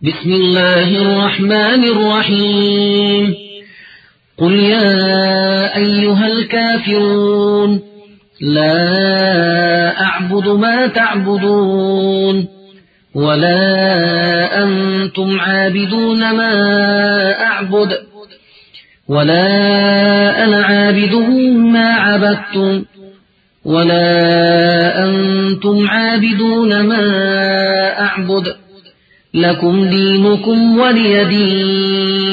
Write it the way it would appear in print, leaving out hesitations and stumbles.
بسم الله الرحمن الرحيم قل يا أيها الكافرون لا أعبد ما تعبدون ولا أنتم عابدون ما أعبد ولا أنا عابد ما عبدتم ولا أنتم عابدون ما أعبد لكم دينكم ولي دين.